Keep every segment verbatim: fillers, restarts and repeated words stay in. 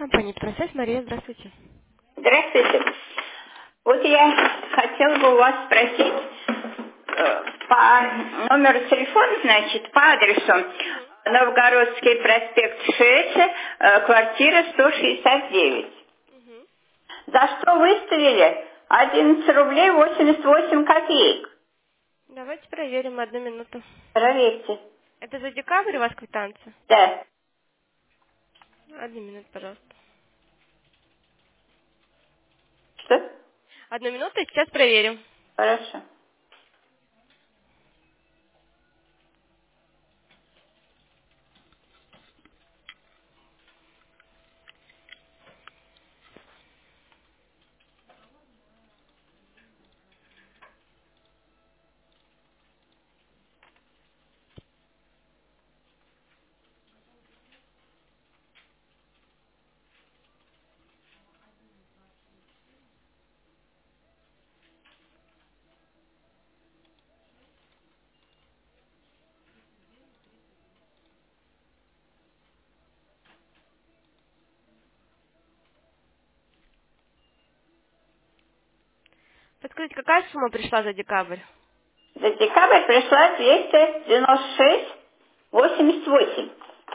Компания «Процесс». Мария, здравствуйте. Здравствуйте. Вот я хотела бы у вас спросить э, по номеру телефона, значит, по адресу Новгородский проспект шесть, э, квартира сто шестьдесят девять. Мгм. За что выставили одиннадцать рублей восемьдесят восемь копеек? Давайте проверим одну минуту. Проверьте. Это за декабрь у вас квитанция? Да. Одну минуту, пожалуйста. Что? Одну минуту, и сейчас проверим. Хорошо. Подскажите, какая сумма пришла за декабрь? За декабрь пришла двести девяносто шесть восемьдесят восемь.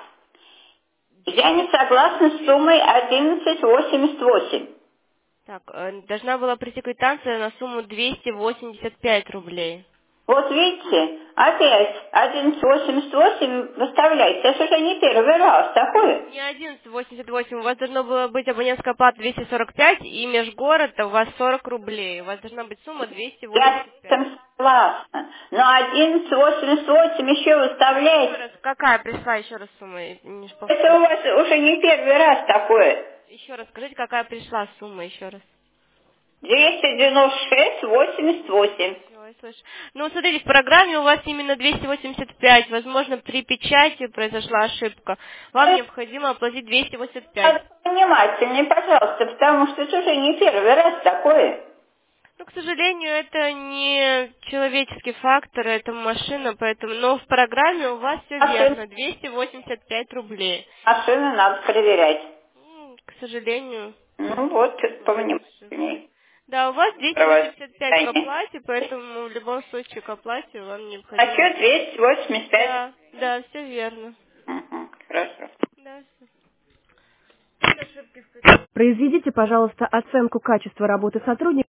Я не двести... согласна с суммой одиннадцать восемьдесят восемь. Так, э, должна была прийти квитанция на сумму двести восемьдесят пять рублей. Вот видите, опять одиннадцать восемьдесят восемь выставляется. Это уже не первый раз такое. Не одиннадцать восемьдесят восемь, у вас должно было быть абонентская плата двести сорок пять, и межгород у вас сорок рублей. У вас должна быть сумма двести Я восемьдесят с пять. этим согласна. Но одиннадцать восемьдесят восемь еще Еще выставляется. раз, какая пришла еще раз сумма? Не ж Это у повторю. вас уже не первый раз такое. Еще раз скажите, какая пришла сумма, еще раз. двести девяносто шесть восемьдесят восемь. Всё, я слышу. Ну, смотрите, в программе у вас именно двести восемьдесят пять. Возможно, при печати произошла ошибка. Вам Это необходимо оплатить двести восемьдесят пять. надо внимательнее, пожалуйста, потому что это уже не первый раз такое. Ну, к сожалению, это не человеческий фактор, это машина, поэтому... Но в программе у вас все Машину, верно. двести восемьдесят пять рублей. машину надо проверять. М, К сожалению, Ну вот, была ошибка. повнимательнее. Да, у вас двести Проводить восемьдесят пять к питание. оплате, поэтому в любом случае к оплате вам А необходимо... счет двести восемьдесят пять. Да, да, все верно. Угу, хорошо. Да, всё. Ошибки в Произведите, пожалуйста, оценку качества работы сотрудника.